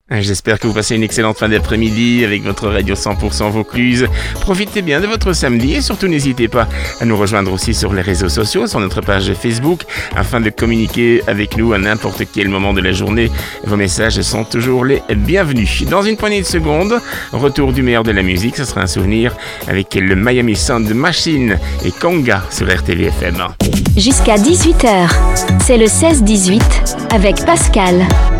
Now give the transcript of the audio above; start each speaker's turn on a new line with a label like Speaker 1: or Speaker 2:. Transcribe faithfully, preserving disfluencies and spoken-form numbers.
Speaker 1: J'espère que vous passez une excellente fin d'après-midi avec votre radio cent pour cent Vaucluse. Profitez bien de votre samedi et surtout n'hésitez pas à nous rejoindre aussi sur les réseaux sociaux, sur notre page Facebook, afin de communiquer avec nous à n'importe quel moment de la journée. Vos messages sont toujours les bienvenus. Dans une poignée de secondes, retour du meilleur de la musique, ce sera un souvenir avec le Miami Sound Machine et Conga sur R T V F M.
Speaker 2: Jusqu'à dix-huit heures, c'est le seize dix-huit avec Pascal.